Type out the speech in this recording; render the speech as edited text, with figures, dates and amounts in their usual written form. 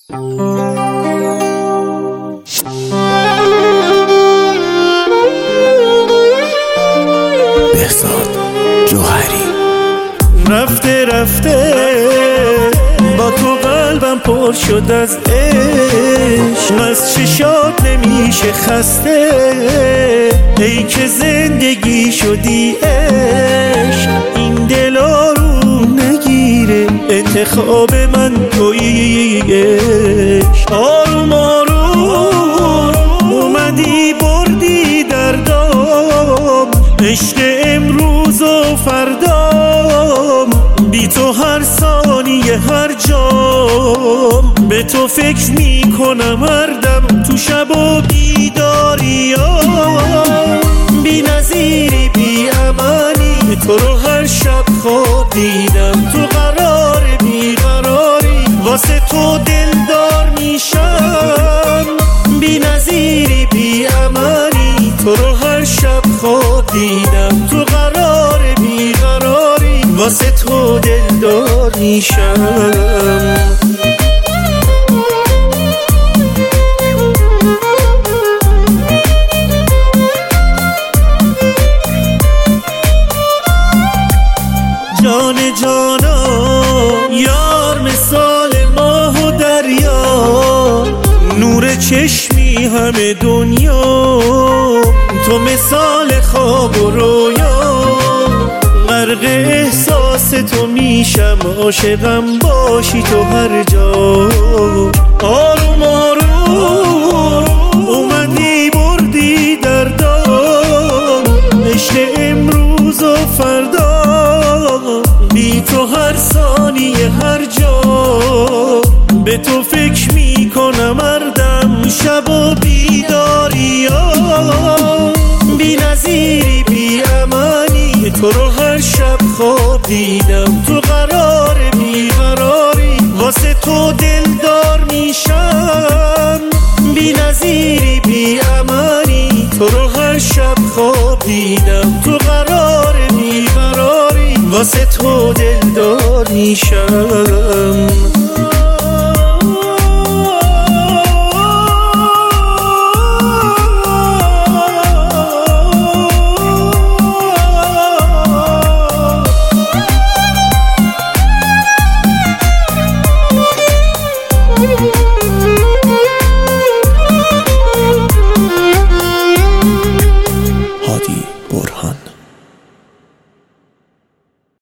بهزاد جوهری. رفته رفته با تو قلبم پر شد از عشق، از چشات نمیشه خسته، ای که زندگی شدی عشق. این دل آروم نگیره، انتخاب من تویی عشق. آروم آروم اومدی بردی دردام، عشق امروز و فردام، بی تو هر ثانیه هر جام، به تو فکر میکنم هر دم تو شب و بیداریام. بی نظیری بی امانی تو رو هر شب خواب دیدم، تو قرار بیقراری واسه تو دلدار میشم. بی نظیری بی امانی تو رو هر شب خواب دیدم، تو قرار بیقراری واسه تو دلدار میشم. جان جانا یار مثال ماه و دریا، نور چشمی همه دنیا، تو مثال خواب و رویا. غرق احساس تو میشم، عاشقم باشی تو هر جا. آروم آروم اومدی بردی دردام، عشق امروز و فردا، بی تو هر ثانیه هر جا، به تو فکر میکنم هر دم شب و بیداریام. بی نظیری بی امانی تو رو هر شب خواب دیدم، تو قرار بیقراری واسه تو دلدار میشم. بی نظیری بی امانی تو رو هر شب خواب دیدم، تو قرار بیقراری واسه تو دلدار میشم.